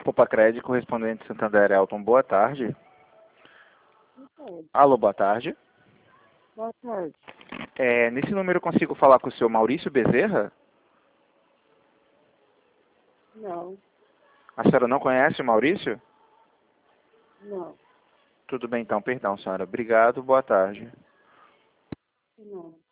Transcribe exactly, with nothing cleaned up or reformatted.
Popacred, correspondente Santander Elton, boa tarde. Boa tarde. Alô, boa tarde. Boa tarde. É, nesse número eu consigo falar com o senhor Maurício Bezerra? Não, A senhora não conhece o Maurício? não, Tudo bem então, perdão, senhora. Obrigado, boa tarde. não.